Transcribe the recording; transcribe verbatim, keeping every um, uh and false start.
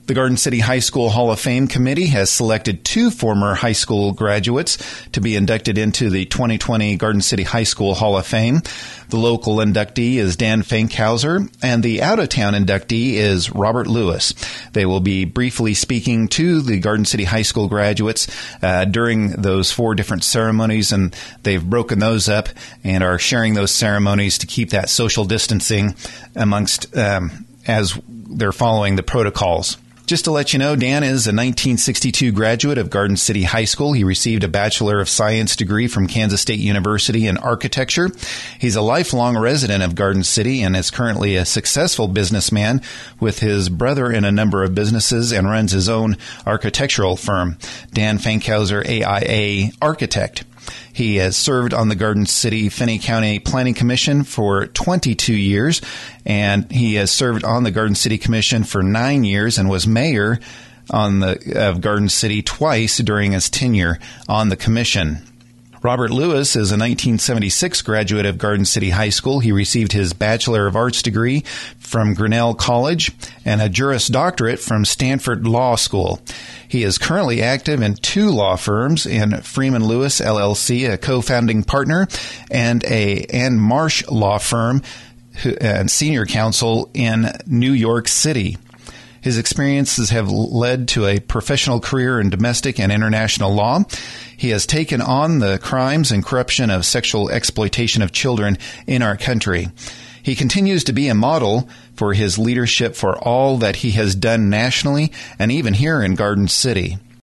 The Garden City High School Hall of Fame Committee has selected two former high school graduates to be inducted into the twenty twenty Garden City High School Hall of Fame. The local inductee is Dan Fankhauser, and the out-of-town inductee is Robert Lewis. They will be briefly speaking to the Garden City High School graduates uh, during those four different ceremonies, and they've broken those up and are sharing those ceremonies to keep that social distancing amongst um, as they're following the protocols. Just to let you know, Dan is a nineteen sixty-two graduate of Garden City High School. He received a Bachelor of Science degree from Kansas State University in architecture. He's a lifelong resident of Garden City and is currently a successful businessman with his brother in a number of businesses and runs his own architectural firm, Dan Fankhauser A I A Architect. He has served on the Garden City Finney County Planning Commission for twenty-two years, and he has served on the Garden City Commission for nine years and was mayor on the of Garden City twice during his tenure on the commission. Robert Lewis is a nineteen seventy-six graduate of Garden City High School. He received his Bachelor of Arts degree from Grinnell College and a Juris Doctorate from Stanford Law School. He is currently active in two law firms, in Freeman Lewis, L L C, a co-founding partner, and a Ann Marsh law firm and senior counsel in New York City. His experiences have led to a professional career in domestic and international law. He has taken on the crimes and corruption of sexual exploitation of children in our country. He continues to be a model for his leadership for all that he has done nationally and even here in Garden City.